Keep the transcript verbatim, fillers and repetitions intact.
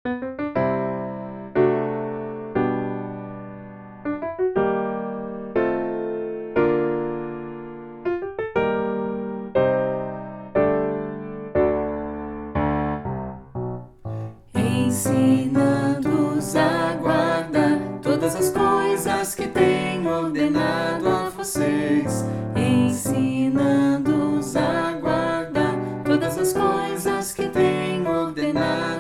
Ensinando-os a guardar todas as coisas que tenho ordenado a vocês. Ensinando-os a guardar todas as coisas que tenho ordenado